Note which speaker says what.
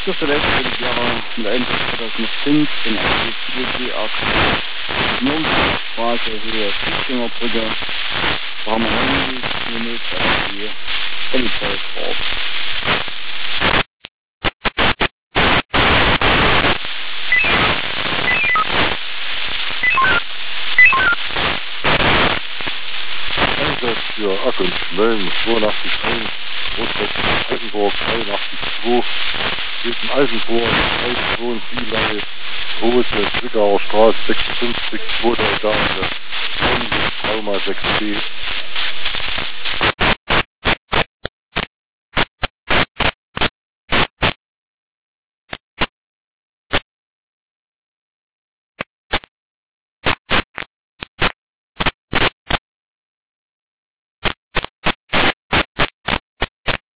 Speaker 1: Zu zuletzt würde ich gerne in der Ende 2015 eine CSD-Aktion Nürnbergstraße, Höhe Fußgängerbrücke, da haben wir noch nicht genutzt, also die Polizeistraße.
Speaker 2: Einsatz für Ack und Schmölln 82.1, Rotrecht Eisenburg 83.2, Hilfen Eisenburg, Eisensohn, Vielei, Rose, Zwickauer Straße 56, 2. Etage, Trauma 6b.